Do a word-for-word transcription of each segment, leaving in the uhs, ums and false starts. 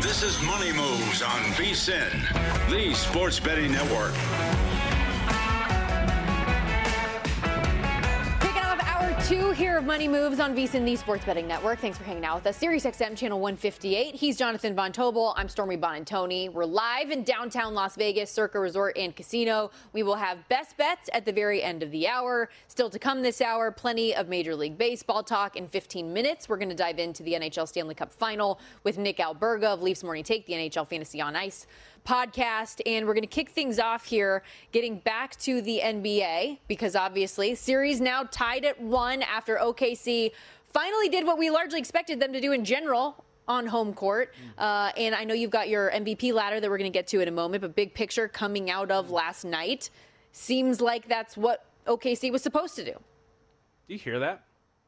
This is Money Moves on VSiN, the Sports Betting Network. Two here of Money Moves on VSiN, the Sports Betting Network. Thanks for hanging out with us. Sirius X M channel one fifty-eight. He's Jonathan Von Tobel. I'm Stormy Bonantoni. We're live in downtown Las Vegas, Circa Resort and Casino. We will have best bets at the very end of the hour. Still to come this hour, plenty of Major League Baseball talk. In fifteen minutes, we're going to dive into the N H L Stanley Cup Final with Nick Alberga of Leafs Morning Take, the N H L Fantasy on Ice podcast. And we're going to kick things off here, getting back to the N B A, because obviously series now tied at one after O K C finally did what we largely expected them to do in general on home court. Uh, and I know you've got your M V P ladder that we're going to get to in a moment, but big picture coming out of last night, seems like that's what O K C was supposed to do. Do you hear that?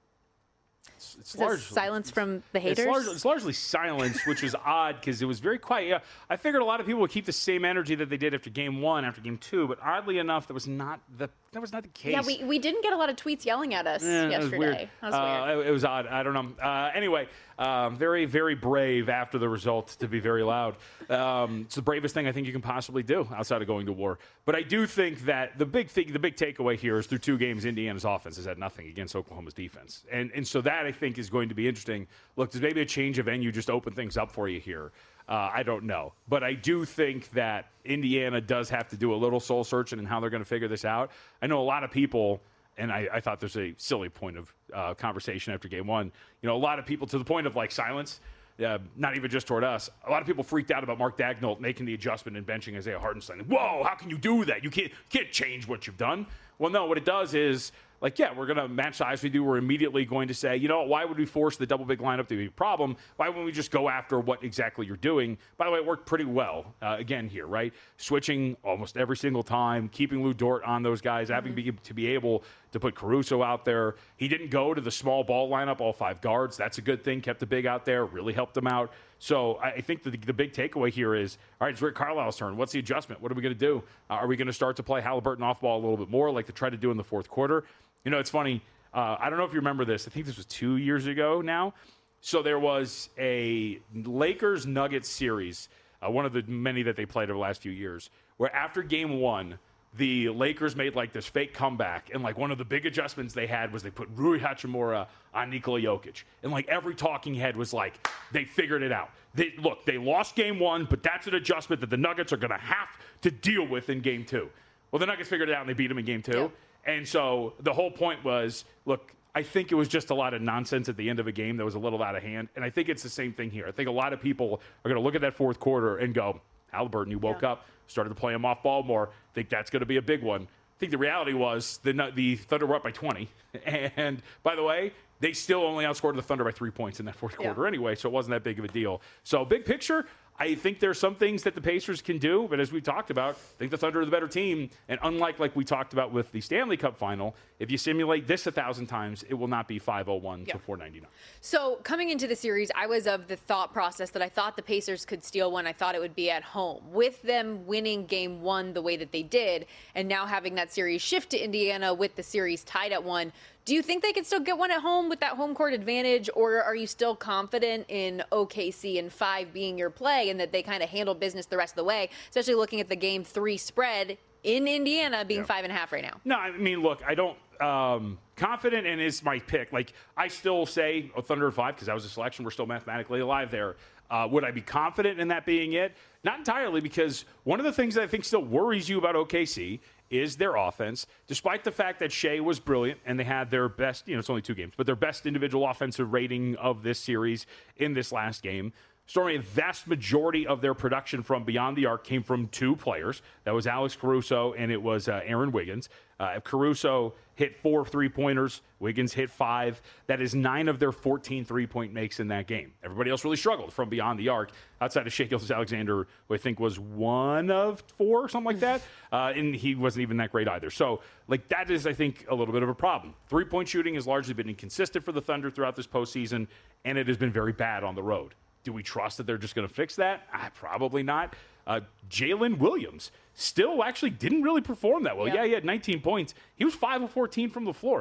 It's, it's Is largely silence from the haters. It's largely, it's largely silence, which was odd because it was very quiet. Yeah, I figured a lot of people would keep the same energy that they did after game one, after game two, but oddly enough, that was not the that was not the case. Yeah, we, we didn't get a lot of tweets yelling at us yeah, yesterday. That was weird. That was uh, weird. It, it was odd. I don't know. Uh, anyway, um, very very brave after the result to be very loud. Um, it's the bravest thing I think you can possibly do outside of going to war. But I do think that the big thing, the big takeaway here is through two games, Indiana's offense has had nothing against Oklahoma's defense, and and so that I think is going to be interesting. Look, does maybe a change of venue just open things up for you here? Uh, I don't know. But I do think that Indiana does have to do a little soul searching in how they're going to figure this out. I know a lot of people, and I, I thought there's a silly point of uh, conversation after game one. You know, a lot of people to the point of like silence, uh, not even just toward us. A lot of people freaked out about Mark Daigneault making the adjustment and benching Isaiah Hartenstein. Whoa, how can you do that? You can't, you can't change what you've done. Well, no, what it does is, like, yeah, we're going to match size we do. We're immediately going to say, you know, why would we force the double big lineup to be a problem? Why wouldn't we just go after what exactly you're doing? By the way, it worked pretty well, uh, again, here, right? Switching almost every single time, keeping Lou Dort on those guys, mm-hmm. having be, to be able to put Caruso out there. He didn't go to the small ball lineup, all five guards. That's a good thing. Kept the big out there, really helped them out. So I think the, the big takeaway here is, all right, it's Rick Carlisle's turn. What's the adjustment? What are we going to do? Uh, are we going to start to play Halliburton off ball a little bit more like they tried to do in the fourth quarter? You know, it's funny. Uh, I don't know if you remember this. I think this was two years ago now. So there was a Lakers-Nuggets series, uh, one of the many that they played over the last few years, where after game one, the Lakers made like this fake comeback, and like one of the big adjustments they had was they put Rui Hachimura on Nikola Jokic, and like every talking head was like they figured it out. They look, they lost game one, but that's an adjustment that the Nuggets are going to have to deal with in game two. Well, the Nuggets figured it out and they beat them in game two, yeah. And so the whole point was, look, I think it was just a lot of nonsense at the end of a game that was a little out of hand, and I think it's the same thing here. I think a lot of people are going to look at that fourth quarter and go, Halliburton, you woke yeah. up, started to play him off ball more. I think that's going to be a big one. I think the reality was the the Thunder were up by twenty. And by the way, they still only outscored the Thunder by three points in that fourth quarter yeah. anyway, so it wasn't that big of a deal. So big picture, I think there's some things that the Pacers can do, but as we talked about, I think the Thunder are the better team. And unlike like we talked about with the Stanley Cup final, if you simulate this a thousand times, it will not be five oh one yeah. to four ninety-nine. So coming into the series, I was of the thought process that I thought the Pacers could steal one. I thought it would be at home. With them winning game one the way that they did, and now having that series shift to Indiana with the series tied at one, do you think they can still get one at home with that home court advantage, or are you still confident in O K C and five being your play and that they kind of handle business the rest of the way, especially looking at the game three spread in Indiana being yeah. five and a half right now? No, I mean, look, I don't um, confident and is my pick. Like, I still say oh, Thunder at five because that was a selection. We're still mathematically alive there. Uh, would I be confident in that being it? Not entirely, because one of the things that I think still worries you about O K C is their offense, despite the fact that Shea was brilliant and they had their best, you know, it's only two games, but their best individual offensive rating of this series in this last game. Stormy, a vast majority of their production from beyond the arc came from two players. That was Alex Caruso and it was uh, Aaron Wiggins. Uh, Caruso hit four three-pointers. Wiggins hit five. That is nine of their fourteen three-point makes in that game. Everybody else really struggled from beyond the arc, outside of Shai Gilgeous-Alexander, who I think was one of four, something like that. Uh, and he wasn't even that great either. So, like, that is, I think, a little bit of a problem. Three-point shooting has largely been inconsistent for the Thunder throughout this postseason, and it has been very bad on the road. Do we trust that they're just going to fix that? Ah, probably not. Uh, Jalen Williams still actually didn't really perform that well. Yeah. yeah, he had nineteen points. He was five of fourteen from the floor.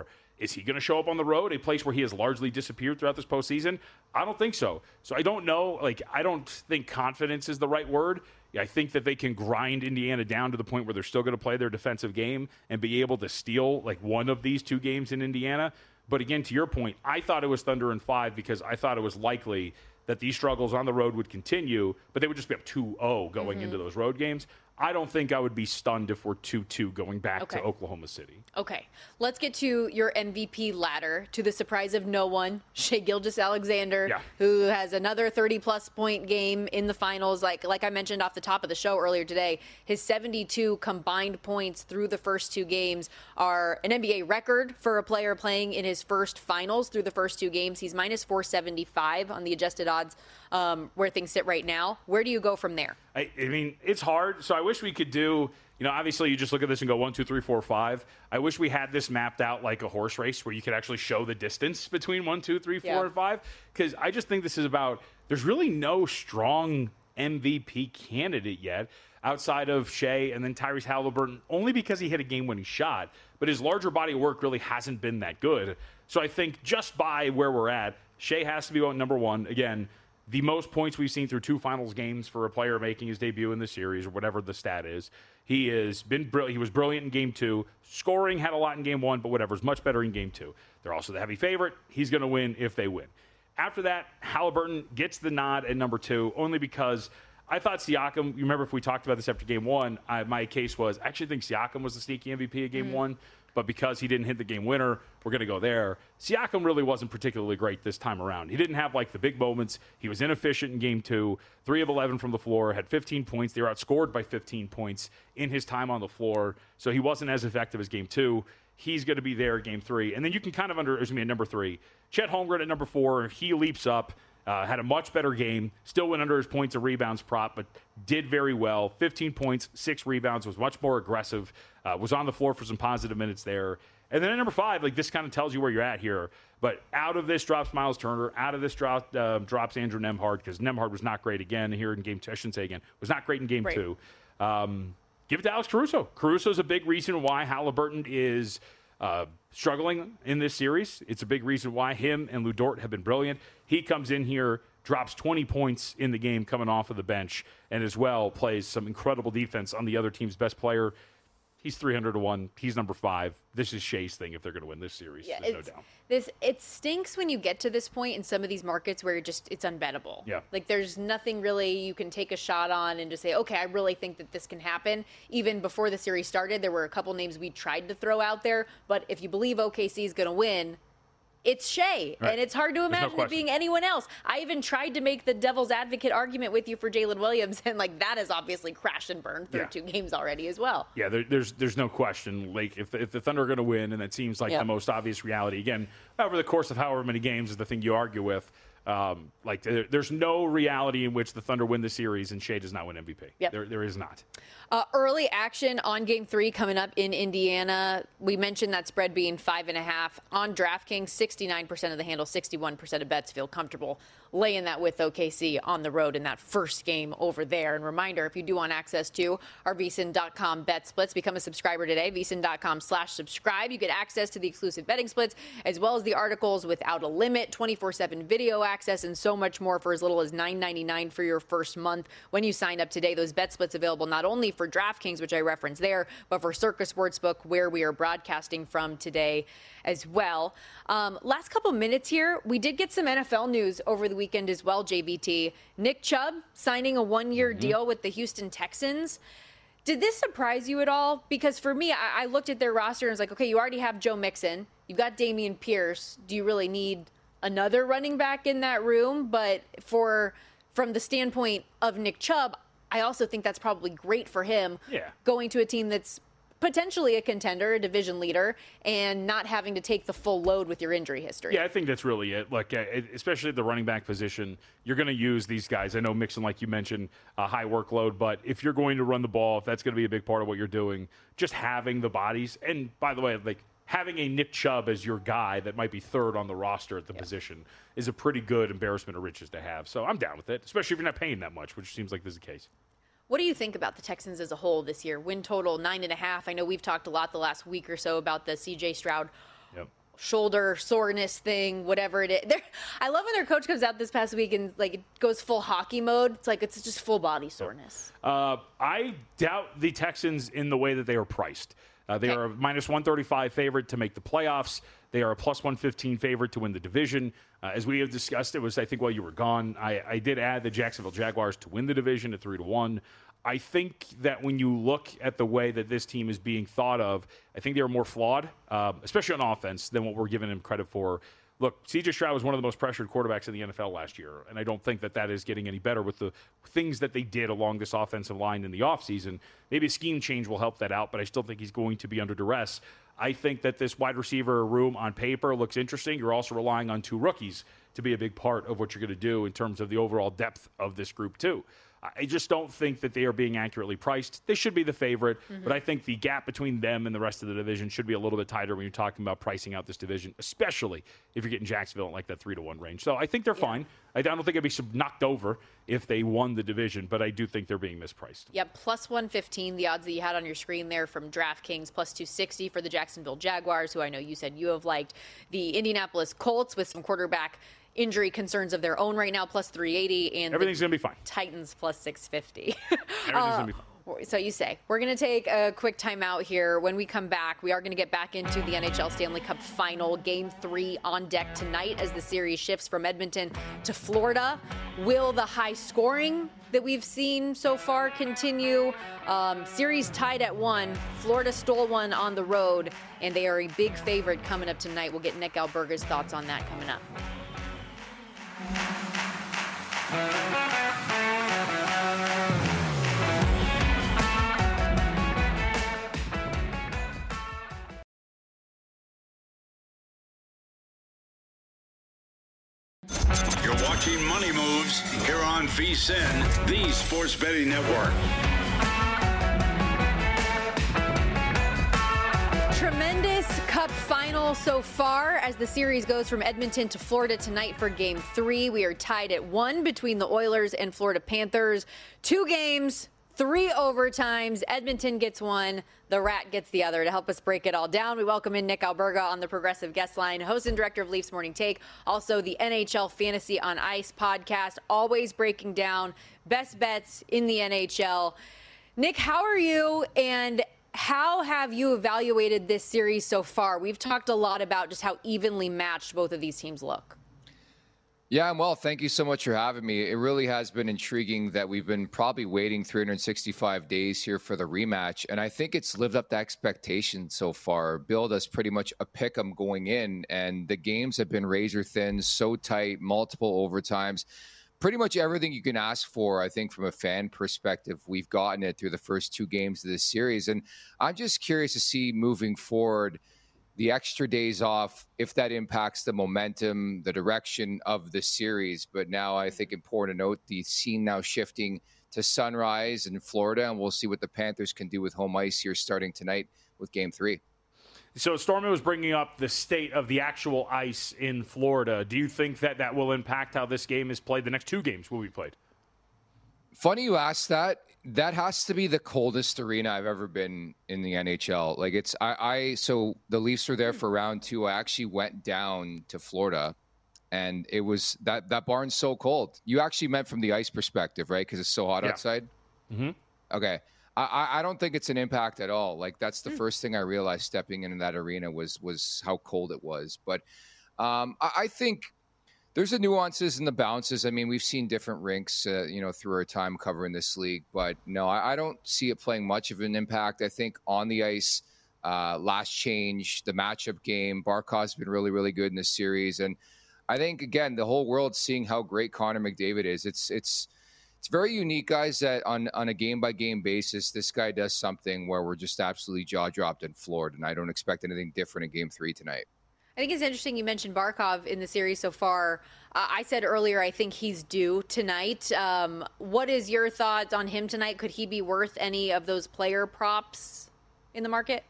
Is he going to show up on the road, a place where he has largely disappeared throughout this postseason? I don't think so. So I don't know. Like, I don't think confidence is the right word. I think that they can grind Indiana down to the point where they're still going to play their defensive game and be able to steal like one of these two games in Indiana. But again, to your point, I thought it was Thunder in five because I thought it was likely that these struggles on the road would continue, but they would just be up two oh going mm-hmm. into those road games. I don't think I would be stunned if we're two two going back okay. to Oklahoma City. Okay. Let's get to your M V P ladder. To the surprise of no one, Shai Gilgeous-Alexander, yeah. who has another thirty-plus point game in the finals. Like like I mentioned off the top of the show earlier today, his seventy-two combined points through the first two games are an N B A record for a player playing in his first finals through the first two games. He's minus four seventy-five on the adjusted odds um, where things sit right now. Where do you go from there? I, I mean, it's hard. So I wish we could do, you know, obviously you just look at this and go one, two, three, four, five. I wish we had this mapped out like a horse race where you could actually show the distance between one, two, three, four, yeah. and five. Because I just think this is about, there's really no strong M V P candidate yet outside of Shai and then Tyrese Halliburton, only because he hit a game-winning shot. But his larger body of work really hasn't been that good. So I think just by where we're at, Shai has to be going number one. Again, the most points we've seen through two finals games for a player making his debut in the series or whatever the stat is. He has been br- he was brilliant in game two. Scoring had a lot in game one, but whatever, is much better in game two. They're also the heavy favorite. He's going to win if they win. After that, Halliburton gets the nod at number two only because I thought Siakam, you remember if we talked about this after game one, I, my case was I actually think Siakam was the sneaky M V P of game mm-hmm. one. But because he didn't hit the game winner, we're going to go there. Siakam really wasn't particularly great this time around. He didn't have, like, the big moments. He was inefficient in game two, three of eleven from the floor, had fifteen points. They were outscored by fifteen points in his time on the floor. So he wasn't as effective as game two. He's going to be there game three. And then you can kind of under, excuse me, at number three. Chet Holmgren at number four. He leaps up. Uh, had a much better game. Still went under his points and rebounds prop, but did very well. fifteen points, six rebounds, was much more aggressive, uh, was on the floor for some positive minutes there. And then at number five, like this kind of tells you where you're at here. But out of this drops Miles Turner. Out of this drop, uh, drops Andrew Nembhard because Nembhard was not great again here in game two. I shouldn't say again. Was not great in game right. two. Um, give it to Alex Caruso. Caruso's a big reason why Halliburton is Uh, struggling in this series. It's a big reason why him and Lu Dort have been brilliant. He comes in here, drops twenty points in the game coming off of the bench, and as well plays some incredible defense on the other team's best player. He's three hundred to one. He's number five. This is Shai's thing if they're going to win this series. Yeah, There's no doubt. This, it stinks when you get to this point in some of these markets where you're just it's unbettable. Yeah. Like there's nothing really you can take a shot on and just say, okay, I really think that this can happen. Even before the series started, there were a couple names we tried to throw out there. But if you believe O K C is going to win, it's Shai, right. and it's hard to imagine no it being anyone else. I even tried to make the devil's advocate argument with you for Jalen Williams, and like that has obviously crashed and burned through yeah. two games already as well. Yeah, there, there's there's no question. Like if if the Thunder are going to win, and that seems like yep. the most obvious reality. Again, over the course of however many games is the thing you argue with. Um, like there, there's no reality in which the Thunder win the series and Shai does not win M V P. Yep. There there is not. Uh, early action on game three coming up in Indiana. We mentioned that spread being five and a half on DraftKings. sixty-nine percent of the handle, sixty-one percent of bets feel comfortable laying that with O K C on the road in that first game over there. And reminder, if you do want access to our V S I N dot com bet splits, become a subscriber today. V S I N dot com slash subscribe. You get access to the exclusive betting splits as well as the articles without a limit, twenty-four seven video access, and so much more for as little as nine ninety-nine for your first month when you sign up today. Those bet splits available not only for DraftKings, which I referenced there, but for Circa Sportsbook, where we are broadcasting from today as well. Um, last couple minutes here, we did get some N F L news over the weekend as well, J V T. Nick Chubb signing a one-year mm-hmm. deal with the Houston Texans. Did this surprise you at all? Because for me, I, I looked at their roster and was like, okay, you already have Joe Mixon. You've got Dameon Pierce. Do you really need another running back in that room? But for from the standpoint of Nick Chubb, I also think that's probably great for him yeah. going to a team that's potentially a contender, a division leader, and not having to take the full load with your injury history. Yeah, I think that's really it. Like, uh, especially at the running back position, you're going to use these guys. I know Mixon, like you mentioned, a high workload, but if you're going to run the ball, if that's going to be a big part of what you're doing, just having the bodies. And by the way, like having a Nick Chubb as your guy that might be third on the roster at the yeah. position is a pretty good embarrassment of riches to have. So I'm down with it, especially if you're not paying that much, which seems like this is the case. What do you think about the Texans as a whole this year? Win total nine and a half. I know we've talked a lot the last week or so about the C J Stroud yep. shoulder soreness thing, whatever it is. They're, I love when their coach comes out this past week and like it goes full hockey mode. It's like it's just full body soreness. Uh, I doubt the Texans in the way that they are priced. Uh, they okay. are a minus one thirty-five favorite to make the playoffs. They are a plus one fifteen favorite to win the division. Uh, as we have discussed, it was, I think, while you were gone, I, I did add the Jacksonville Jaguars to win the division at three to one. I think that when you look at the way that this team is being thought of, I think they're more flawed, uh, especially on offense, than what we're giving them credit for. Look, C J Stroud was one of the most pressured quarterbacks in the N F L last year, and I don't think that that is getting any better with the things that they did along this offensive line in the offseason. Maybe a scheme change will help that out, but I still think he's going to be under duress. I think that this wide receiver room on paper looks interesting. You're also relying on two rookies to be a big part of what you're going to do in terms of the overall depth of this group, too. I just don't think that they are being accurately priced. They should be the favorite, mm-hmm. but I think the gap between them and the rest of the division should be a little bit tighter when you're talking about pricing out this division, especially if you're getting Jacksonville in like that three to one range. So I think they're yeah. fine. I don't think it'd be knocked over if they won the division, but I do think they're being mispriced. Yep, plus one fifteen, the odds that you had on your screen there from DraftKings, plus two sixty for the Jacksonville Jaguars, who I know you said you have liked. The Indianapolis Colts with some quarterback injury concerns of their own right now, plus three eighty, and everything's going to be fine. Titans plus six fifty. Everything's uh, going to be fine. So you say. We're going to take a quick timeout here. When we come back, we are going to get back into the N H L Stanley Cup Final. Game three on deck tonight as the series shifts from Edmonton to Florida. Will the high scoring that we've seen so far continue? Um, series tied at one. Florida stole one on the road, and they are a big favorite coming up tonight. We'll get Nick Alberga's thoughts on that coming up. You're watching Money Moves here on VSiN, the Sports Betting Network. Tremendous Cup final so far as the series goes from Edmonton to Florida tonight for Game three. We are tied at one between the Oilers and Florida Panthers. Two games, three overtimes. Edmonton gets one. The Rat gets the other. To help us break it all down, we welcome in Nick Alberga on the Progressive Guest Line, host and director of Leafs Morning Take, also the N H L Fantasy on Ice podcast, always breaking down best bets in the N H L. Nick, how are you, and how have you evaluated this series so far? We've talked a lot about just how evenly matched both of these teams look. Yeah, I'm well. Thank you so much for having me. It really has been intriguing that we've been probably waiting three hundred sixty-five days here for the rematch, and I think it's lived up to expectations so far. Billed us pretty much a pick 'em going in, and the games have been razor thin, so tight, multiple overtimes. Pretty much everything you can ask for, I think, from a fan perspective, we've gotten it through the first two games of this series. And I'm just curious to see moving forward the extra days off, if that impacts the momentum, the direction of the series. But now I think important to note the scene now shifting to Sunrise in Florida, and we'll see what the Panthers can do with home ice here starting tonight with Game three. So Stormy was bringing up the state of the actual ice in Florida. Do you think that that will impact how this game is played? The next two games will be played. Funny you asked that. That has to be the coldest arena I've ever been in the N H L. Like it's, I, I so the Leafs were there for round two. I actually went down to Florida, and it was that that barn's so cold. You actually meant from the ice perspective, right? Because it's so hot yeah. outside. Mm-hmm. Okay. I, I don't think it's an impact at all. Like that's the mm. first thing I realized stepping into that arena was was how cold it was. But um, I, I think there's the nuances and the bounces. I mean, we've seen different rinks, uh, you know, through our time covering this league. But no, I, I don't see it playing much of an impact. I think on the ice, uh, last change, the matchup game, Barkov's been really, really good in this series. And I think, again, the whole world's seeing how great Connor McDavid is. It's it's. It's very unique, guys, that on, on a game-by-game basis, this guy does something where we're just absolutely jaw-dropped and floored, and I don't expect anything different in Game three tonight. I think it's interesting you mentioned Barkov in the series so far. Uh, I said earlier I think he's due tonight. Um, what is your thoughts on him tonight? Could he be worth any of those player props in the market?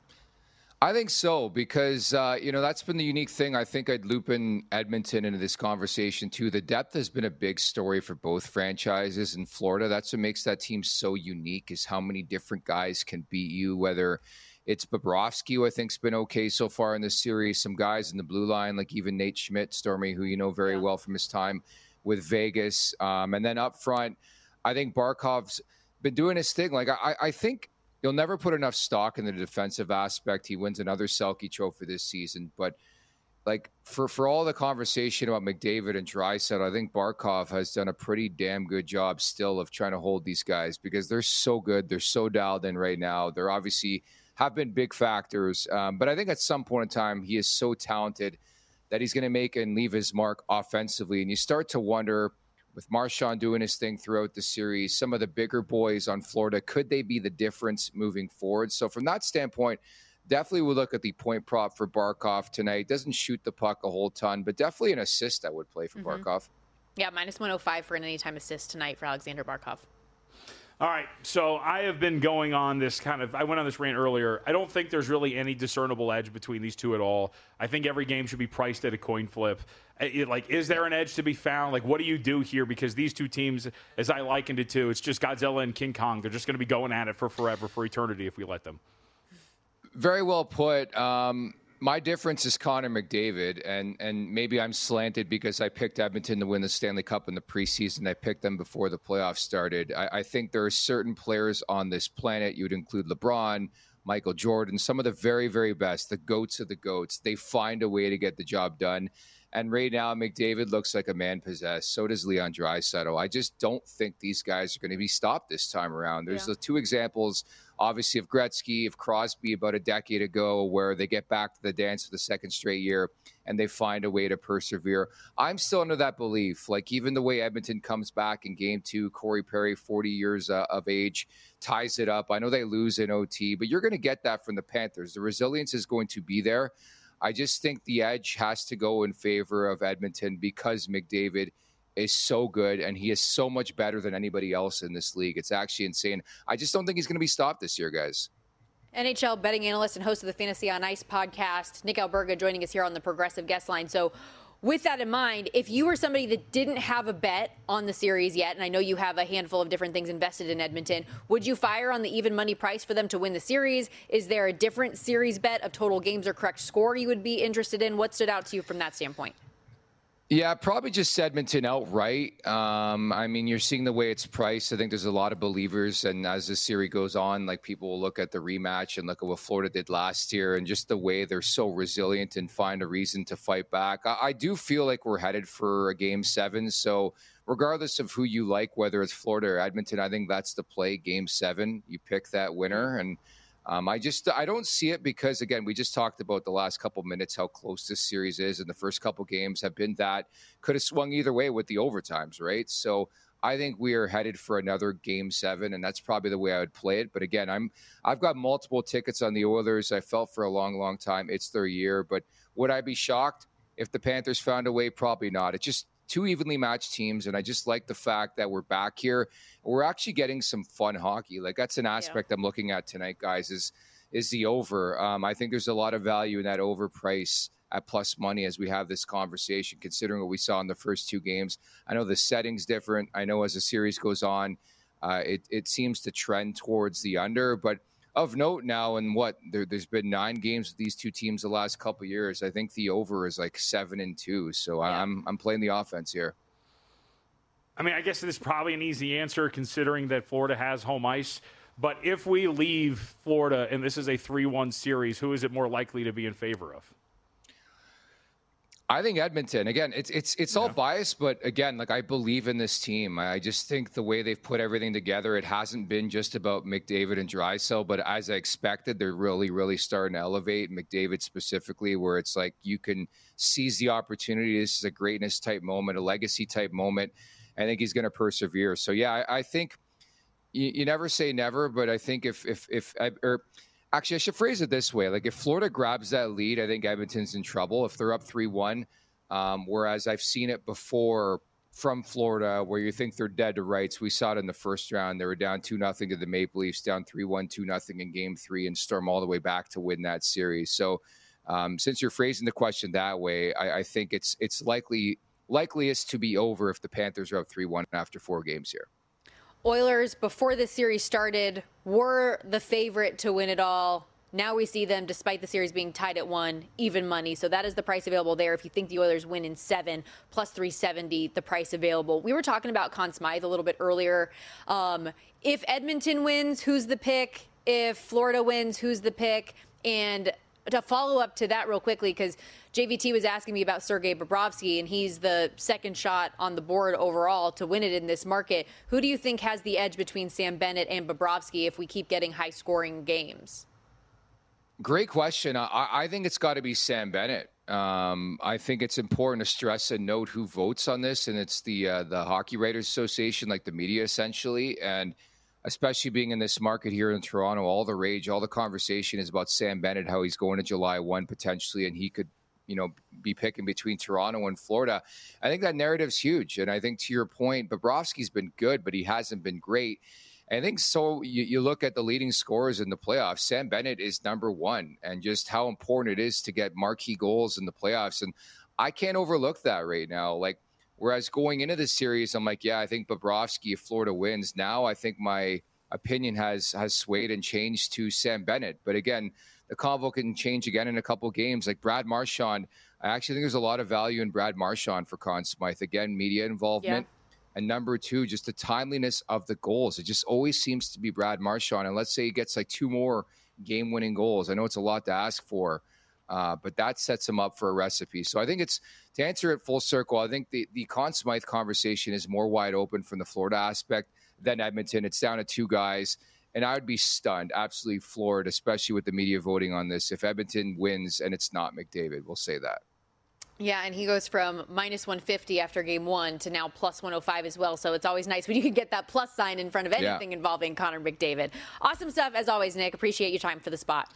I think so, because, uh, you know, that's been the unique thing. I think I'd loop in Edmonton into this conversation, too. The depth has been a big story for both franchises in Florida. That's what makes that team so unique, is how many different guys can beat you, whether It's Bobrovsky, who I think's been okay so far in this series. Some guys in the blue line, like even Nate Schmidt, Stormy, who you know very yeah. well from his time with Vegas. Um, and then up front, I think Barkov's been doing his thing. Like, I, I think you'll never put enough stock in the defensive aspect. He wins another Selke trophy this season. But, like, for, for all the conversation about McDavid and Draisaitl, I think Barkov has done a pretty damn good job still of trying to hold these guys because they're so good. They're so dialed in right now. They're obviously have been big factors. Um, but I think at some point in time, he is so talented that he's going to make and leave his mark offensively. And you start to wonder, with Marchand doing his thing throughout the series, some of the bigger boys on Florida, could they be the difference moving forward? So from that standpoint, definitely would look at the point prop for Barkov tonight. Doesn't shoot the puck a whole ton, but definitely an assist I would play for mm-hmm. Barkov. Yeah, minus one oh five for an anytime assist tonight for Alexander Barkov. All right, so I have been going on this kind of – I went on this rant earlier. I don't think there's really any discernible edge between these two at all. I think every game should be priced at a coin flip. It, like, is there an edge to be found? Like, what do you do here? Because these two teams, as I likened it to, it's just Godzilla and King Kong. They're just going to be going at it for forever, for eternity if we let them. Very well put. Um, my difference is Connor McDavid, and and maybe I'm slanted because I picked Edmonton to win the Stanley Cup in the preseason. I picked them before the playoffs started. I, I think there are certain players on this planet. You would include LeBron, Michael Jordan, some of the very, very best, the GOATs of the GOATs. They find a way to get the job done. And right now, McDavid looks like a man possessed. So does Leon Draisaitl. I just don't think these guys are going to be stopped this time around. There's yeah. the two examples, obviously, of Gretzky, of Crosby about a decade ago, where they get back to the dance for the second straight year and they find a way to persevere. I'm still under that belief. Like, even the way Edmonton comes back in game two, Corey Perry, forty years uh, of age, ties it up. I know they lose in O T, but you're going to get that from the Panthers. The resilience is going to be there. I just think the edge has to go in favor of Edmonton because McDavid is so good and he is so much better than anybody else in this league. It's actually insane. I just don't think he's going to be stopped this year, guys. N H L betting analyst and host of the Fantasy on Ice podcast, Nick Alberga, joining us here on the Progressive Guest Line. So with that in mind, if you were somebody that didn't have a bet on the series yet, and I know you have a handful of different things invested in Edmonton, would you fire on the even money price for them to win the series? Is there a different series bet of total games or correct score you would be interested in? What stood out to you from that standpoint? Yeah, probably just Edmonton outright. Um, I mean, you're seeing the way it's priced. I think there's a lot of believers, and as this series goes on, like, people will look at the rematch and look at what Florida did last year and just the way they're so resilient and find a reason to fight back. I, I do feel like we're headed for a game seven. So regardless of who you like, whether it's Florida or Edmonton, I think that's the play, game seven. You pick that winner, and Um, I just I don't see it because, again, we just talked about the last couple minutes how close this series is, and the first couple games have been that could have swung either way with the overtimes, right? So I think we are headed for another game seven, and that's probably the way I would play it. But again, I'm I've got multiple tickets on the Oilers. I felt for a long, long time it's their year. But would I be shocked if the Panthers found a way? Probably not. It's just two evenly matched teams, and I just like the fact that we're back here. We're actually getting some fun hockey. Like, that's an aspect yeah. I'm looking at tonight, guys, is is the over. Um, I think there's a lot of value in that over price at plus money as we have this conversation, considering what we saw in the first two games. I know the setting's different. I know as the series goes on, uh, it, it seems to trend towards the under. But of note now, and what, there, there's been nine games with these two teams the last couple of years. I think the over is like seven and two. So yeah. I'm I'm playing the offense here. I mean, I guess this is probably an easy answer considering that Florida has home ice. But if we leave Florida and this is a three one series, who is it more likely to be in favor of? I think Edmonton. Again, it's it's it's yeah. all biased, but again, like, I believe in this team. I just think the way they've put everything together, it hasn't been just about McDavid and Draisaitl, but as I expected, they're really, really starting to elevate McDavid specifically, where it's like you can seize the opportunity. This is a greatness type moment, a legacy type moment. I think he's going to persevere. So yeah, I, I think you, you never say never, but I think if if if or. Actually, I should phrase it this way. Like, if Florida grabs that lead, I think Edmonton's in trouble if they're up three one. Um, whereas I've seen it before from Florida where you think they're dead to rights. We saw it in the first round. They were down two nothing to the Maple Leafs, down three one, two nothing in game three, and storm all the way back to win that series. So um, since you're phrasing the question that way, I, I think it's it's likely likeliest to be over if the Panthers are up three one after four games here. Oilers, before the series started, were the favorite to win it all. Now we see them, despite the series being tied at one, even money. So that is the price available there. If you think the Oilers win in seven, plus three seventy, the price available. We were talking about Conn Smythe a little bit earlier. Um, if Edmonton wins, who's the pick? If Florida wins, who's the pick? And to follow up to that real quickly, because J V T was asking me about Sergei Bobrovsky, and he's the second shot on the board overall to win it in this market. Who do you think has the edge between Sam Bennett and Bobrovsky if we keep getting high-scoring games? Great question. I, I think it's got to be Sam Bennett. Um, I think it's important to stress and note who votes on this, and it's the uh, the Hockey Writers Association, like the media essentially, and especially being in this market here in Toronto, all the rage, all the conversation is about Sam Bennett, how he's going to July first potentially, and he could, you know, be picking between Toronto and Florida. I think that narrative's huge, and I think to your point, Bobrovsky's been good, but he hasn't been great. I think so. You, you look at the leading scorers in the playoffs, Sam Bennett is number one, and just how important it is to get marquee goals in the playoffs. And I can't overlook that right now. Like, whereas going into this series, I'm like, yeah, I think Bobrovsky, if Florida wins. Now I think my opinion has has swayed and changed to Sam Bennett. But again, the convo can change again in a couple games. Like Brad Marchand, I actually think there's a lot of value in Brad Marchand for Conn Smythe. Again, media involvement. Yeah. And number two, just the timeliness of the goals. It just always seems to be Brad Marchand. And let's say he gets like two more game-winning goals. I know it's a lot to ask for, uh, but that sets him up for a recipe. So I think it's, to answer it full circle, I think the, the Conn Smythe conversation is more wide open from the Florida aspect than Edmonton. It's down to two guys. And I would be stunned, absolutely floored, especially with the media voting on this, if Edmonton wins and it's not McDavid. We'll say that. Yeah, and he goes from minus one fifty after game one to now plus one oh five as well. So it's always nice when you can get that plus sign in front of anything yeah. involving Connor McDavid. Awesome stuff, as always, Nick. Appreciate your time for the spot.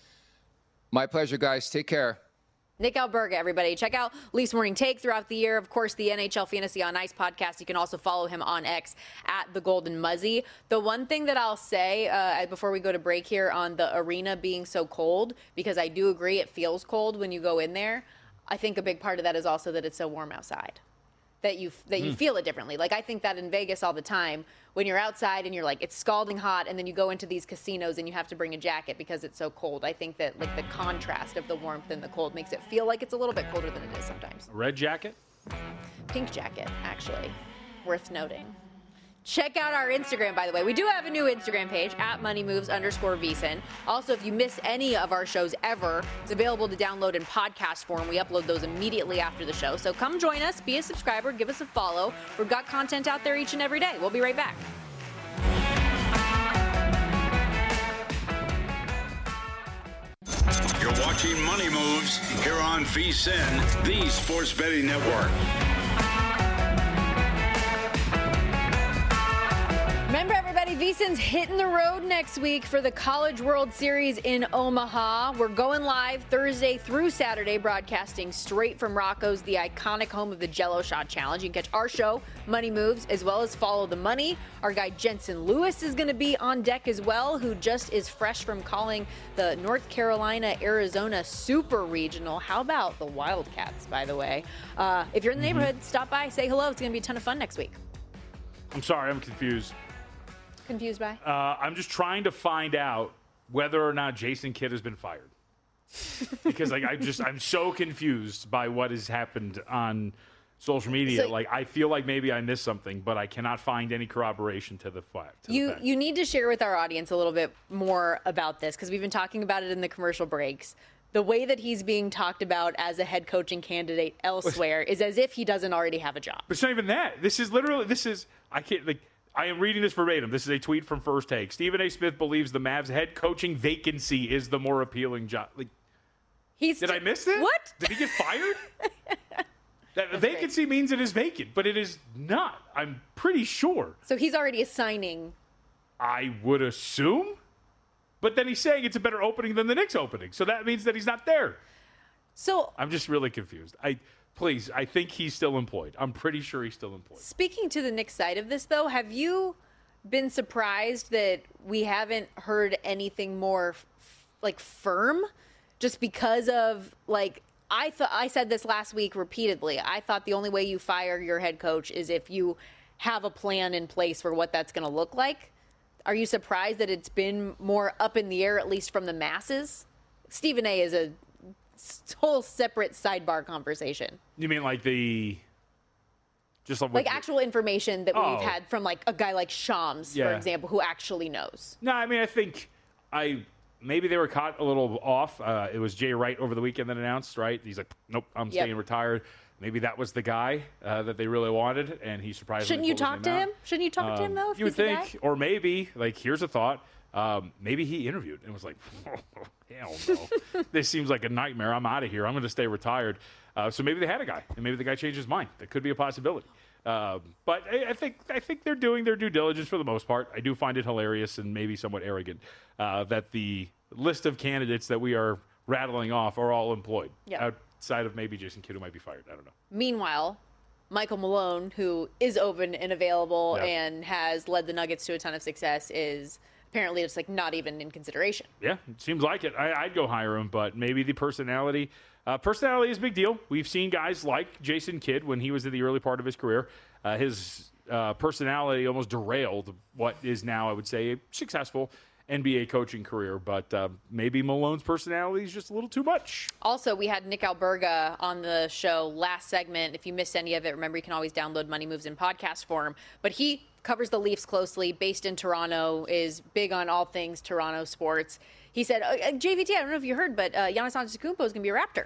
My pleasure, guys. Take care. Nick Alberga, everybody. Check out Leafs Morning Take throughout the year. Of course, the N H L Fantasy on Ice podcast. You can also follow him on X at the Golden Muzzy. The one thing that I'll say uh, before we go to break here on the arena being so cold, because I do agree it feels cold when you go in there, I think a big part of that is also that it's so warm outside, that you that you mm. feel it differently. Like, I think that in Vegas all the time, when you're outside and you're like, it's scalding hot, and then you go into these casinos and you have to bring a jacket because it's so cold. I think that, like, the contrast of the warmth and the cold makes it feel like it's a little bit colder than it is sometimes. Red jacket? Pink jacket, actually. Worth noting. Check out our Instagram, by the way. We do have a new Instagram page, at moneymoves underscore VSiN. Also, if you miss any of our shows ever, it's available to download in podcast form. We upload those immediately after the show. So come join us, be a subscriber, give us a follow. We've got content out there each and every day. We'll be right back. You're watching Money Moves here on VSiN, the Sports Betting Network. Remember, everybody, VSiN's hitting the road next week for the College World Series in Omaha. We're going live Thursday through Saturday, broadcasting straight from Rocco's, the iconic home of the Jello Shot Challenge. You can catch our show, Money Moves, as well as Follow the Money. Our guy Jensen Lewis is going to be on deck as well, who just is fresh from calling the North Carolina-Arizona Super Regional. How about the Wildcats, by the way? Uh, if you're in the mm-hmm. neighborhood, stop by, say hello. It's going to be a ton of fun next week. I'm sorry, I'm confused. Confused by? Uh, I'm just trying to find out whether or not Jason Kidd has been fired. Because like I just I'm so confused by what has happened on social media. So, like I feel like maybe I missed something, but I cannot find any corroboration to the fact. You the fact. You need to share with our audience a little bit more about this, because we've been talking about it in the commercial breaks. The way that he's being talked about as a head coaching candidate elsewhere is as if he doesn't already have a job. But it's not even that. This is literally this is I can't like. I am reading this verbatim. This is a tweet from First Take. Stephen A. Smith believes the Mavs' head coaching vacancy is the more appealing job. Like, He's did t- I miss that? What? Did he get fired? That vacancy great. means it is vacant, but it is not. I'm pretty sure. So he's already assigning. I would assume. But then he's saying it's a better opening than the Knicks opening. So that means that he's not there. So I'm just really confused. I Please, I think he's still employed. I'm pretty sure he's still employed. Speaking to the Knicks side of this, though, have you been surprised that we haven't heard anything more, f- like, firm? Just because of, like, I thought I said this last week repeatedly. I thought the only way you fire your head coach is if you have a plan in place for what that's going to look like. Are you surprised that it's been more up in the air, at least from the masses? Stephen A. is a whole separate sidebar conversation. You mean like the just like, like actual information that oh. we've had from like a guy like Shams, yeah. for example, who actually knows? No, I mean I think I maybe they were caught a little off. Uh, it was Jay Wright over the weekend that announced, right? He's like, nope, I'm yep. staying retired. Maybe that was the guy uh, that they really wanted, and he surprised. Shouldn't you talk to him? Shouldn't you talk um, to him though? If you would he's the think, guy? or maybe like here's a thought. Um, maybe he interviewed and was like, oh, hell no. This seems like a nightmare. I'm out of here. I'm going to stay retired. Uh, so maybe they had a guy, and maybe the guy changed his mind. That could be a possibility. Um, but I, I think I think they're doing their due diligence for the most part. I do find it hilarious and maybe somewhat arrogant uh, that the list of candidates that we are rattling off are all employed. Yep. Outside of maybe Jason Kidd, who might be fired. I don't know. Meanwhile, Michael Malone, who is open and available yep. and has led the Nuggets to a ton of success, is apparently it's like not even in consideration. Yeah, it seems like it. I, I'd go hire him, but maybe the personality. Uh, personality is a big deal. We've seen guys like Jason Kidd when he was in the early part of his career. Uh, his uh, personality almost derailed what is now, I would say, a successful N B A coaching career. But uh, maybe Malone's personality is just a little too much. Also, we had Nick Alberga on the show last segment. If you missed any of it, remember you can always download Money Moves in podcast form. But he covers the Leafs closely, based in Toronto, is big on all things Toronto sports. He said, uh, J V T, I don't know if you heard, but uh, Giannis Antetokounmpo is going to be a Raptor.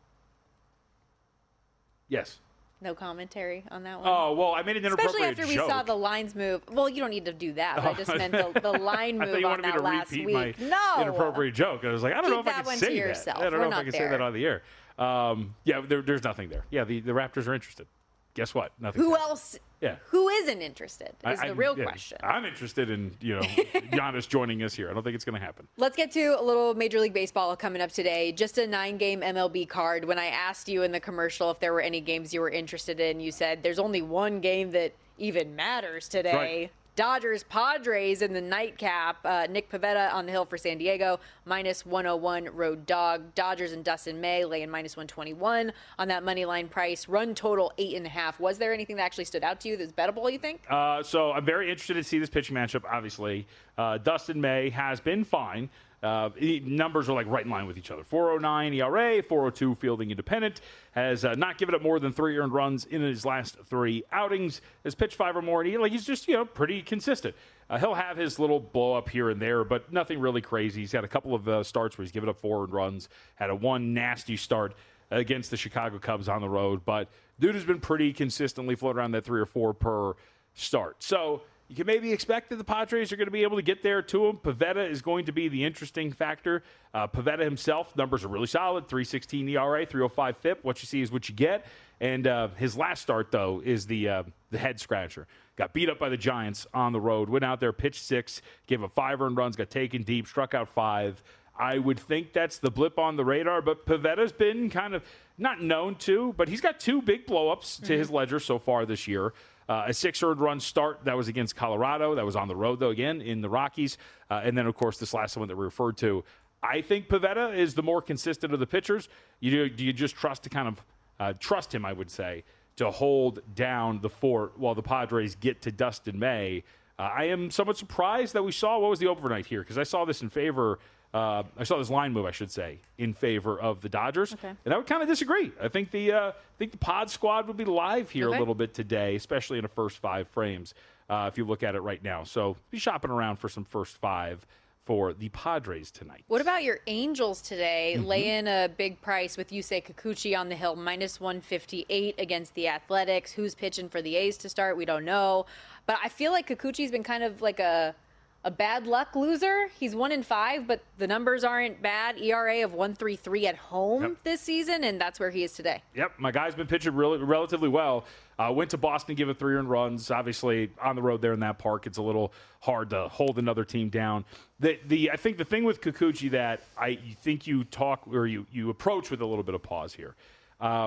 Yes. No commentary on that one? Oh, well, I made an inappropriate Especially after we joke. saw the lines move. Well, you don't need to do that. But I just meant the, the line move I thought you on wanted me that to last repeat week. My no. inappropriate joke. I was like, I don't Keep know if I that can one say to that. yourself. I don't We're know if not I can there. say that on the air. Um, yeah, there, there's nothing there. Yeah, the, the Raptors are interested. Guess what? Nothing. Who there. else? Yeah. Who isn't interested is I, the I, real yeah, question. I'm interested in, you know, Giannis joining us here. I don't think it's going to happen. Let's get to a little Major League Baseball coming up today. Just a nine-game M L B card. When I asked you in the commercial if there were any games you were interested in, you said there's only one game that even matters today. Right. Dodgers Padres in the nightcap. Uh, Nick Pivetta on the hill for San Diego, minus one oh one road dog. Dodgers and Dustin May laying minus one twenty-one on that money line price. Run total eight and a half. Was there anything that actually stood out to you that's bettable, you think? Uh, so I'm very interested to see this pitching matchup, obviously. Uh, Dustin May has been fine. Uh, he, numbers are like right in line with each other. four oh nine E R A, four oh two fielding independent. Has uh, not given up more than three earned runs in his last three outings. Has pitched five or more, and he, like he's just you know pretty consistent. Uh, he'll have his little blow up here and there, but nothing really crazy. He's had a couple of uh, starts where he's given up four earned runs. Had a one nasty start against the Chicago Cubs on the road, but dude has been pretty consistently floating around that three or four per start. So you can maybe expect that the Padres are going to be able to get there to him. Pivetta is going to be the interesting factor. Uh, Pivetta himself, numbers are really solid. three sixteen E R A, three oh five F I P. What you see is what you get. And uh, his last start, though, is the uh, the head scratcher. Got beat up by the Giants on the road. Went out there, pitched six, gave up five earned runs, got taken deep, struck out five. I would think that's the blip on the radar, but Pivetta's been kind of not known to, but he's got two big blow-ups to mm-hmm. his ledger so far this year. Uh, a six earned run start that was against Colorado. That was on the road, though, again, in the Rockies. Uh, and then, of course, this last one that we referred to. I think Pivetta is the more consistent of the pitchers. You do, do you just trust to kind of uh, trust him, I would say, to hold down the fort while the Padres get to Dustin May. Uh, I am somewhat surprised that we saw, what was the overnight here? Because I saw this in favor Uh, I saw this line move, I should say, in favor of the Dodgers, okay. and I would kind of disagree. I think the uh, I think the Pod Squad would be live here okay. a little bit today, especially in the first five frames. Uh, if you look at it right now, so be shopping around for some first five for the Padres tonight. What about your Angels today? Mm-hmm. Lay in a big price with Yusei Kikuchi on the hill, minus one fifty-eight against the Athletics. Who's pitching for the A's to start? We don't know, but I feel like Kikuchi's been kind of like a A bad luck loser. He's one in five, but the numbers aren't bad. E R A of one thirty-three at home yep. this season, and that's where he is today. Yep, my guy's been pitching really, relatively well. Uh, went to Boston, give it three earned runs. Obviously, on the road there in that park, it's a little hard to hold another team down. The the I think the thing with Kikuchi that I think you talk or you you approach with a little bit of pause here. Um,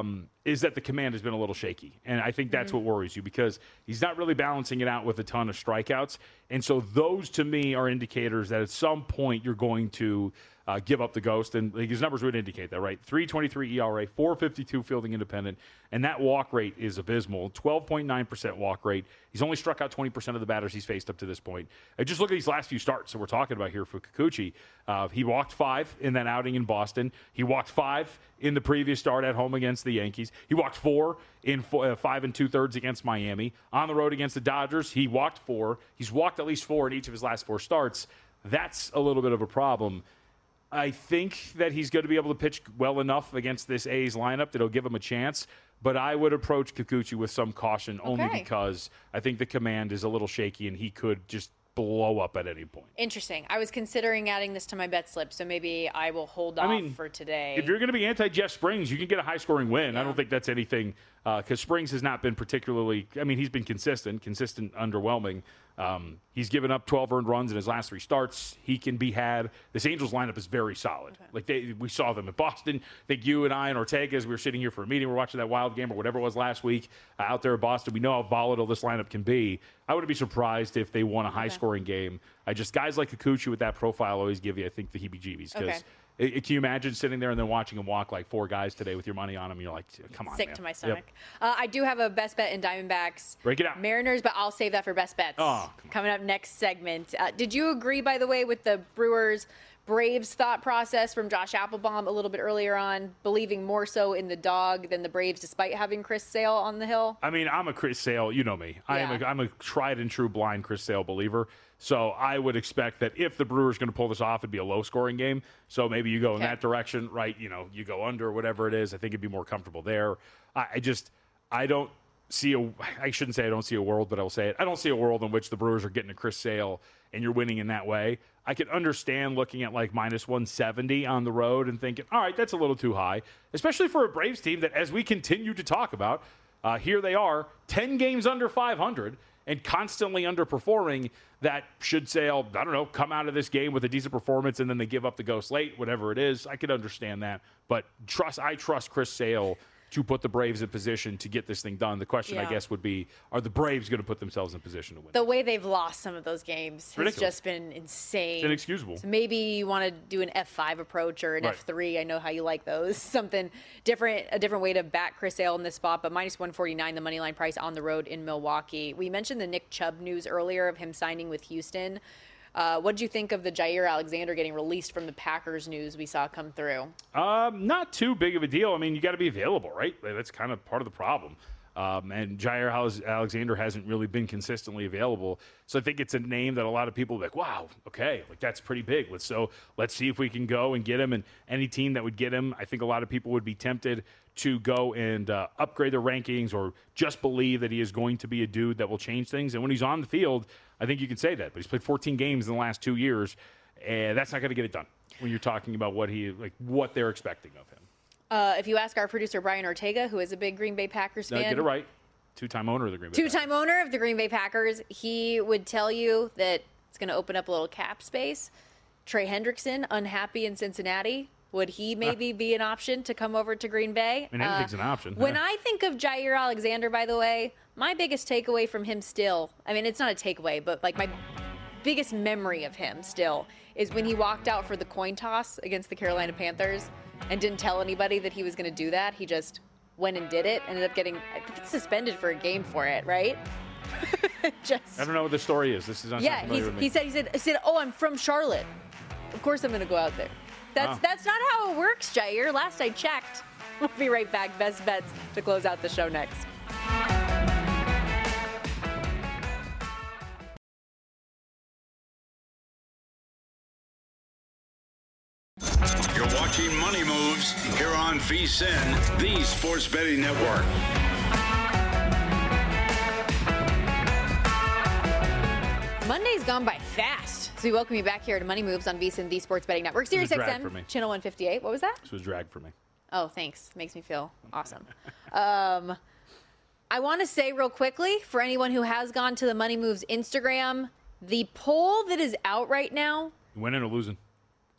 is that the command has been a little shaky. And I think that's mm-hmm. what worries you because he's not really balancing it out with a ton of strikeouts. And so those, to me, are indicators that at some point you're going to uh, give up the ghost. And like, his numbers would indicate that, right? three twenty-three E R A, four fifty-two fielding independent. And that walk rate is abysmal, twelve point nine percent walk rate. He's only struck out twenty percent of the batters he's faced up to this point. And just look at these last few starts that we're talking about here for Kikuchi. Uh, he walked five in that outing in Boston. He walked five in the previous start at home against the Yankees. He walked four in four, uh, five and two-thirds against Miami. On the road against the Dodgers, he walked four. He's walked at least four in each of his last four starts. That's a little bit of a problem. I think that he's going to be able to pitch well enough against this A's lineup that it'll give him a chance. But I would approach Kikuchi with some caution only okay. because I think the command is a little shaky and he could just blow up at any point. Interesting. I was considering adding this to my bet slip, so maybe I will hold off I mean, for today. If you're going to be anti-Jeff Springs, you can get a high-scoring win. Yeah. I don't think that's anything because uh, Springs has not been particularly – I mean, he's been consistent, consistent, underwhelming. Um, he's given up twelve earned runs in his last three starts. He can be had. This Angels lineup is very solid. Okay. Like they, we saw them in Boston. I think you and I and Ortega, as we were sitting here for a meeting, we were watching that Wild game or whatever it was last week uh, out there in Boston. We know how volatile this lineup can be. I wouldn't be surprised if they won a high-scoring okay. game. I just guys like Kikuchi with that profile always give you, I think, the heebie-jeebies because. Okay. It, can you imagine sitting there and then watching him walk like four guys today with your money on him? You're like, come on, Sick man. to my stomach. Yep. Uh, I do have a best bet in Diamondbacks. Break it out. Mariners, but I'll save that for best bets. Oh, coming up next segment. Uh, did you agree, by the way, with the Brewers Braves thought process from Josh Applebaum a little bit earlier on, believing more so in the dog than the Braves despite having Chris Sale on the hill? I mean, I'm a Chris Sale. You know me. I yeah. am a, I'm a tried and true blind Chris Sale believer. So I would expect that if the Brewers going to pull this off, it'd be a low-scoring game. So maybe you go in okay. that direction, right? You know, you go under, whatever it is. I think it'd be more comfortable there. I, I just, I don't see a, I shouldn't say I don't see a world, but I will say it. I don't see a world in which the Brewers are getting a Chris Sale and you're winning in that way. I can understand looking at like minus one seventy on the road and thinking, all right, that's a little too high, especially for a Braves team that, as we continue to talk about, uh, here they are, ten games under five hundred and constantly underperforming. That should Sale, I don't know, come out of this game with a decent performance and then they give up the ghost late, whatever it is. I could understand that. But trust, I trust Chris Sale to put the Braves in position to get this thing done. The question, yeah. I guess, would be, are the Braves going to put themselves in position to win? The way they've lost some of those games has ridiculous. just been insane. It's inexcusable. So maybe you want to do an F five approach or an right. F three. I know how you like those. Something different, a different way to back Chris Sale in this spot. But minus one forty-nine, the money line price on the road in Milwaukee. We mentioned the Nick Chubb news earlier of him signing with Houston. Uh, what did you think of the Jair Alexander getting released from the Packers news we saw come through? Um, not too big of a deal. I mean, you got to be available, right? That's kind of part of the problem. Um, and Jair Alexander hasn't really been consistently available. So I think it's a name that a lot of people will be like, wow, okay, like that's pretty big. Let's, so let's see if we can go and get him. And any team that would get him, I think a lot of people would be tempted to go and uh, upgrade their rankings or just believe that he is going to be a dude that will change things. And when he's on the field, I think you can say that. But he's played fourteen games in the last two years, and that's not going to get it done when you're talking about what he like what they're expecting of him. Uh, if you ask our producer, Brian Ortega, who is a big Green Bay Packers no, fan. Get it right. Two-time owner of the Green Bay Two-time Packers. owner of the Green Bay Packers. He would tell you that it's going to open up a little cap space. Trey Hendrickson, unhappy in Cincinnati. Would he maybe be an option to come over to Green Bay? I mean, anything's uh, an option. When yeah. I think of Jair Alexander, by the way, my biggest takeaway from him still, I mean, it's not a takeaway, but like my biggest memory of him still is when he walked out for the coin toss against the Carolina Panthers and didn't tell anybody that he was going to do that. He just went and did it, ended up getting, I think, suspended for a game for it, right? just I don't know what the story is. This is not yeah. He's, he said he said he said, "Oh, I'm from Charlotte. Of course, I'm going to go out there." That's oh. that's not how it works, Jair. Last I checked. We'll be right back. Best bets to close out the show next. You're watching Money Moves here on VSiN, the Sports Betting Network. Monday's gone by fast. So we welcome you back here to Money Moves on VSiN, the Sports Betting Network. Sirius X M, channel one fifty-eight. What was that? This was drag for me. Oh, thanks. Makes me feel awesome. um, I want to say real quickly, for anyone who has gone to the Money Moves Instagram, the poll that is out right now. Winning or losing?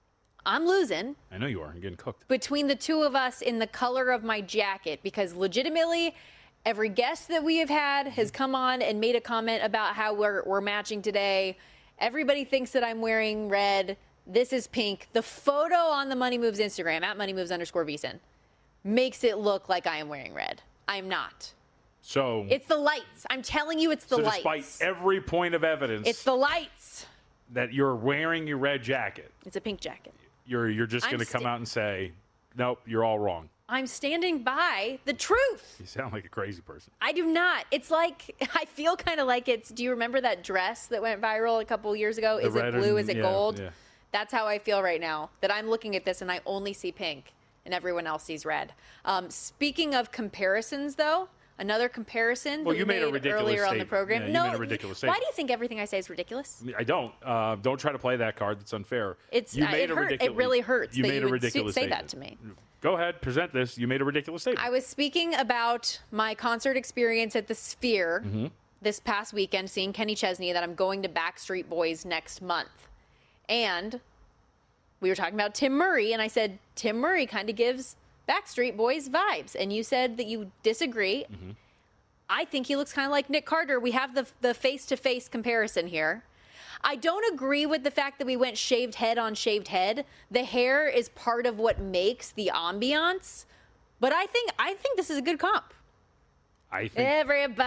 I'm losing. I know you are. You're getting cooked. Between the two of us in the color of my jacket, because legitimately, every guest that we have had has come on and made a comment about how we're, we're matching today. Everybody thinks that I'm wearing red. This is pink. The photo on the Money Moves Instagram, at Money Moves underscore VSiN, makes it look like I am wearing red. I am not. So it's the lights. I'm telling you, it's the so lights. Despite every point of evidence, it's the lights that you're wearing your red jacket. It's a pink jacket. You're you're just going to come out and say, nope, you're all wrong. I'm standing by the truth. You sound like a crazy person. I do not. It's like, I feel kind of like it's, do you remember that dress that went viral a couple years ago? The Is it blue? and, Is it yeah, gold? Yeah. That's how I feel right now, that I'm looking at this and I only see pink and everyone else sees red. Um, speaking of comparisons, though, another comparison well, that you we made, made a ridiculous earlier statement. on the program. Yeah, you no, made a ridiculous why statement. do you think everything I say is ridiculous? I don't. Uh, don't try to play that card. That's unfair. It's you uh, made it, a hurt, ridiculous, it really hurts you that made you a would ridiculous say statement. that to me. Go ahead, present this. You made a ridiculous statement. I was speaking about my concert experience at the Sphere mm-hmm. this past weekend, seeing Kenny Chesney, that I'm going to Backstreet Boys next month. And we were talking about Tim Murray, and I said, Tim Murray kind of gives Backstreet Boys vibes. And you said that you disagree. Mm-hmm. I think he looks kind of like Nick Carter. We have the the face-to-face comparison here. I don't agree with the fact that we went shaved head on shaved head. The hair is part of what makes the ambiance, but I think I think this is a good comp. I think everybody.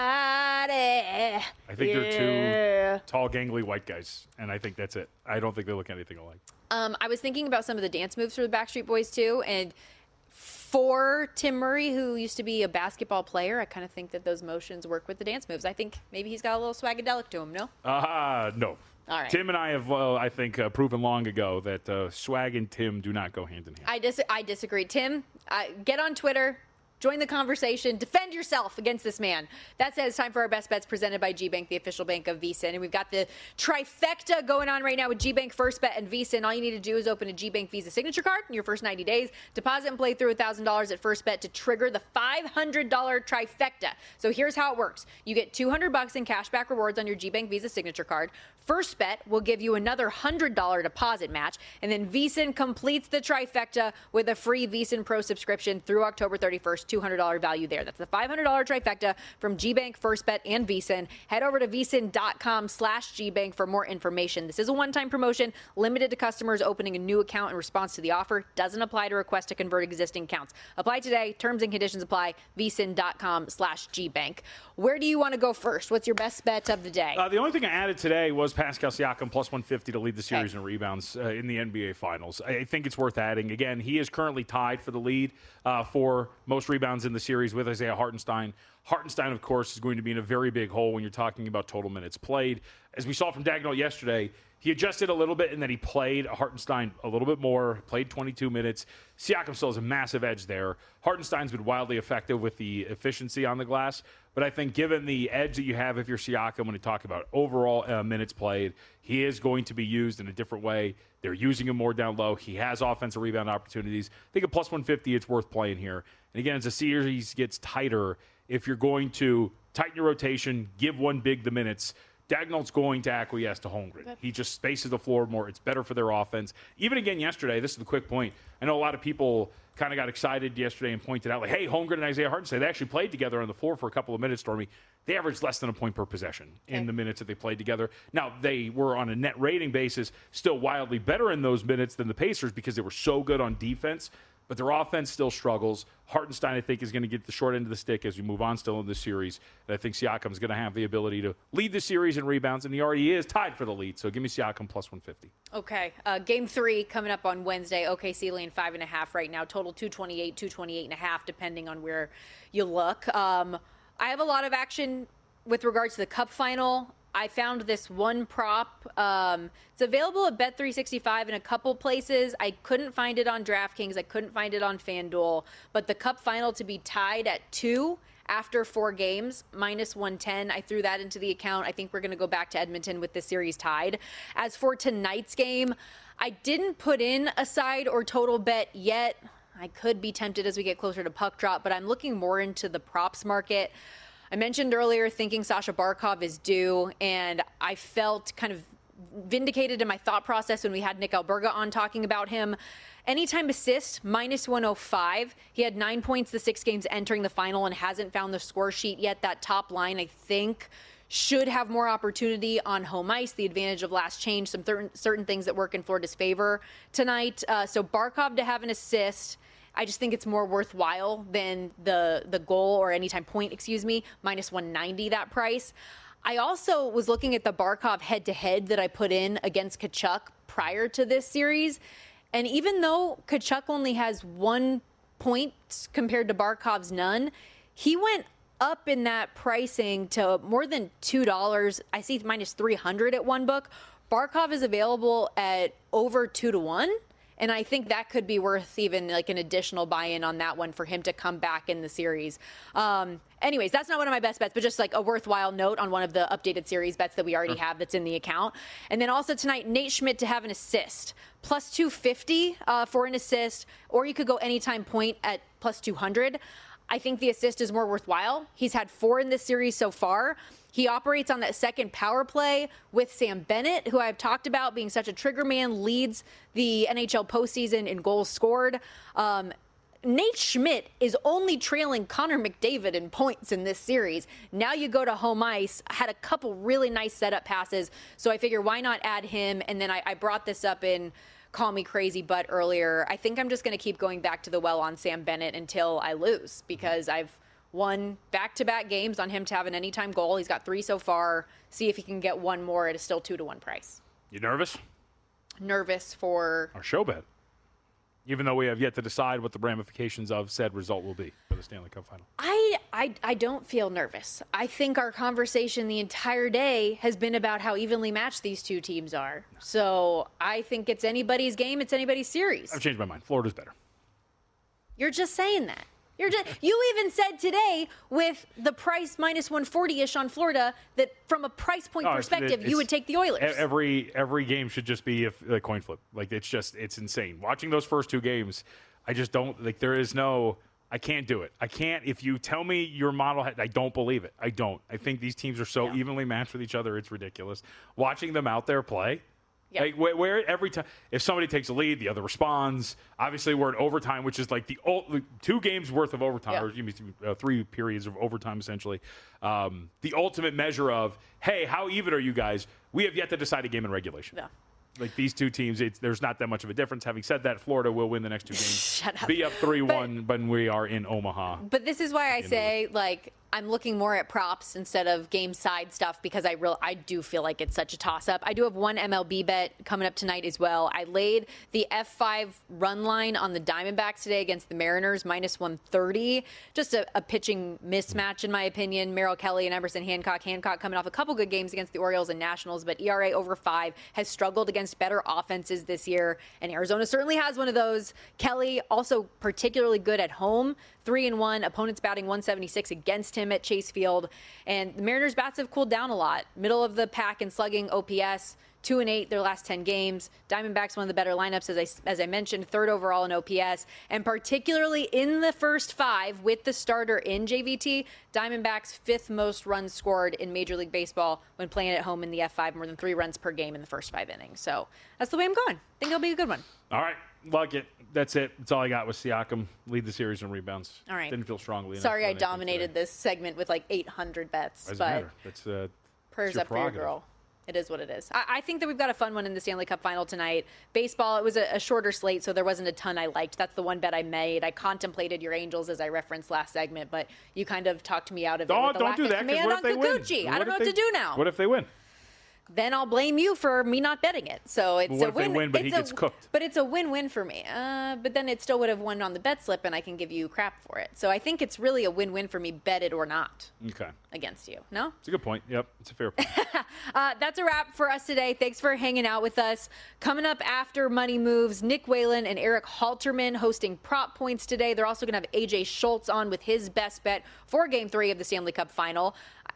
I think yeah. they're two tall, gangly white guys, and I think that's it. I don't think they look anything alike. Um, I was thinking about some of the dance moves for the Backstreet Boys too, and for Tim Murray, who used to be a basketball player, I kind of think that those motions work with the dance moves. I think maybe he's got a little swagadelic to him, no? Uh, no. All right. Tim and I have, uh, I think, uh, proven long ago that uh, swag and Tim do not go hand in hand. I, dis- I disagree. Tim, uh, get on Twitter. Join the conversation. Defend yourself against this man. That says it's time for our best bets presented by G-Bank, the official bank of VSiN. And we've got the trifecta going on right now with G-Bank, First Bet, and VSiN. All you need to do is open a G-Bank Visa signature card in your first ninety days. Deposit and play through one thousand dollars at First Bet to trigger the five hundred dollars trifecta. So here's how it works. You get two hundred bucks in cashback rewards on your G-Bank Visa signature card. First Bet will give you another one hundred dollars deposit match. And then VSiN completes the trifecta with a free VSiN Pro subscription through October thirty-first. two hundred dollars value there. That's the five hundred dollars trifecta from G-Bank, First Bet, and VSiN. Head over to VSiN.com slash G-Bank for more information. This is a one-time promotion limited to customers opening a new account in response to the offer. Doesn't apply to requests to convert existing accounts. Apply today. Terms and conditions apply. VSiN.com slash G-Bank. Where do you want to go first? What's your best bet of the day? Uh, the only thing I added today was Pascal Siakam plus one fifty to lead the series okay. in rebounds uh, in the N B A Finals. I think it's worth adding. Again, he is currently tied for the lead uh, for most rebounds in the series with Isaiah Hartenstein. Hartenstein, of course, is going to be in a very big hole when you're talking about total minutes played. As we saw from Dagnall yesterday, he adjusted a little bit and then he played Hartenstein a little bit more, played twenty-two minutes. Siakam still has a massive edge there. Hartenstein's been wildly effective with the efficiency on the glass, but I think given the edge that you have if you're Siakam when you talk about overall uh, minutes played, he is going to be used in a different way. They're using him more down low. He has offensive rebound opportunities. I think at plus one fifty, it's worth playing here. And again, as the series gets tighter, if you're going to tighten your rotation, give one big the minutes, Dagnall's going to acquiesce to Holmgren. He just spaces the floor more. It's better for their offense. Even again yesterday, this is the quick point. I know a lot of people kind of got excited yesterday and pointed out, like, hey, Holmgren and Isaiah Hartenstein, they actually played together on the floor for a couple of minutes, Stormy. They averaged less than a point per possession in okay. the minutes that they played together. Now, they were on a net rating basis still wildly better in those minutes than the Pacers because they were so good on defense. But their offense still struggles. Hartenstein, I think, is going to get the short end of the stick as we move on still in this series. And I think Siakam is going to have the ability to lead the series in rebounds, and he already is tied for the lead. So give me Siakam plus one fifty. Okay. Uh, game three coming up on Wednesday. O K C laying five and a half right now. Total two twenty-eight, two twenty-eight and a half, depending on where you look. Um, I have a lot of action with regards to the Cup final. I found this one prop. Um, it's available at Bet three sixty-five in a couple places. I couldn't find it on DraftKings. I couldn't find it on FanDuel. But the Cup final to be tied at two after four games, minus one ten. I threw that into the account. I think we're going to go back to Edmonton with the series tied. As for tonight's game, I didn't put in a side or total bet yet. I could be tempted as we get closer to puck drop, but I'm looking more into the props market. I mentioned earlier thinking Sasha Barkov is due, and I felt kind of vindicated in my thought process when we had Nick Alberga on talking about him. Anytime assist, minus one oh five. He had nine points the six games entering the final and hasn't found the score sheet yet. That top line, I think, should have more opportunity on home ice. The advantage of last change, some certain, certain things that work in Florida's favor tonight. Uh, so Barkov to have an assist, I just think it's more worthwhile than the the goal or anytime point, excuse me, minus one ninety, that price. I also was looking at the Barkov head-to-head that I put in against Tkachuk prior to this series. And even though Tkachuk only has one point compared to Barkov's none, he went up in that pricing to more than two dollars. I see minus three hundred at one book. Barkov is available at over two to one. And I think that could be worth even like an additional buy-in on that one for him to come back in the series. Um, anyways, that's not one of my best bets, but just like a worthwhile note on one of the updated series bets that we already sure. have that's in the account. And then also tonight, Nate Schmidt to have an assist. Plus two fifty uh, for an assist, or you could go anytime point at plus two hundred. I think the assist is more worthwhile. He's had four in this series so far. He operates on that second power play with Sam Bennett, who I've talked about being such a trigger man, leads the N H L postseason in goals scored. Um, Nate Schmidt is only trailing Connor McDavid in points in this series. Now you go to home ice, had a couple really nice setup passes, so I figure why not add him? And then I, I brought this up in Call Me Crazy But earlier. I think I'm just going to keep going back to the well on Sam Bennett until I lose, because I've won back-to-back games on him to have an anytime goal. He's got three so far. See if he can get one more at a still two to one price. You nervous? Nervous for our show bet, even though we have yet to decide what the ramifications of said result will be for the Stanley Cup final. I, I, I don't feel nervous. I think our conversation the entire day has been about how evenly matched these two teams are. So I think it's anybody's game. It's anybody's series. I've changed my mind. Florida's better. You're just saying that. You're just, you even said today with the price minus one forty-ish on Florida that from a price point oh, perspective, it's, it's, you would take the Oilers. Every every game should just be a, a coin flip. Like, it's just, it's insane. Watching those first two games, I just don't, like, there is no, I can't do it. I can't, if you tell me your model, I don't believe it. I don't. I think these teams are so yeah. evenly matched with each other, it's ridiculous. Watching them out there play, Yep. Like where, where every time, if somebody takes a lead, the other responds. Obviously, we're in overtime, which is like the old, two games worth of overtime, yep. or you mean uh, three periods of overtime, essentially. Um, the ultimate measure of, hey, how even are you guys? We have yet to decide a game in regulation. Yeah. Like these two teams, it's, there's not that much of a difference. Having said that, Florida will win the next two games. Shut up. Be up three one when we are in Omaha. But this is why I say, like, I'm looking more at props instead of game side stuff because I real I do feel like it's such a toss-up. I do have one M L B bet coming up tonight as well. I laid the F five run line on the Diamondbacks today against the Mariners, minus one thirty. Just a, a pitching mismatch, in my opinion. Merrill Kelly and Emerson Hancock. Hancock coming off a couple good games against the Orioles and Nationals, but E R A over five, has struggled against better offenses this year, and Arizona certainly has one of those. Kelly also particularly good at home. Three and one, opponents batting one seventy-six against him at Chase Field. And the Mariners' bats have cooled down a lot. Middle of the pack in slugging O P S, two and eight their last ten games. Diamondbacks, one of the better lineups, as I, as I mentioned, third overall in O P S. And particularly in the first five with the starter in J V T, Diamondbacks' fifth most runs scored in Major League Baseball when playing at home in the F five, more than three runs per game in the first five innings. So that's the way I'm going. I think it'll be a good one. All right. Like it. That's it. That's all I got with Siakam. Lead the series in rebounds. All right. Didn't feel strongly enough. Sorry I dominated this segment with like eight hundred bets. Doesn't but matter. That's, uh, prayers up for your girl. It is what it is. I, I think that we've got a fun one in the Stanley Cup final tonight. Baseball, it was a, a shorter slate, so there wasn't a ton I liked. That's the one bet I made. I contemplated your Angels, as I referenced last segment, but you kind of talked me out of it. Oh, with the don't lack do of that. command on Kikuchi. I don't know what they, to do now. What if they win? Then I'll blame you for me not betting it. So it's what a if win. They win, but it's he gets a, cooked. But it's a win-win for me. Uh, but then it still would have won on the bet slip, and I can give you crap for it. So I think it's really a win-win for me, bet it or not. Okay. Against you. No? It's a good point. Yep, it's a fair point. uh, that's a wrap for us today. Thanks for hanging out with us. Coming up after Money Moves, Nick Whalen and Eric Halterman hosting prop points today. They're also going to have A J Schultz on with his best bet for Game Three of the Stanley Cup Final.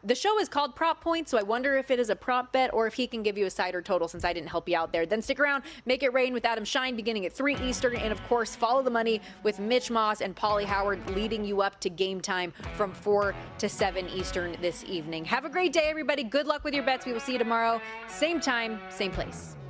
the show is called Prop Points, so I wonder if it is a prop bet or if he can give you a side or total since I didn't help you out there. Then stick around, Make It Rain with Adam Shine beginning at three Eastern, and of course, Follow the Money with Mitch Moss and Pauly Howard leading you up to game time from four to seven Eastern this evening. Have a great day, everybody. Good luck with your bets. We will see you tomorrow. Same time, same place.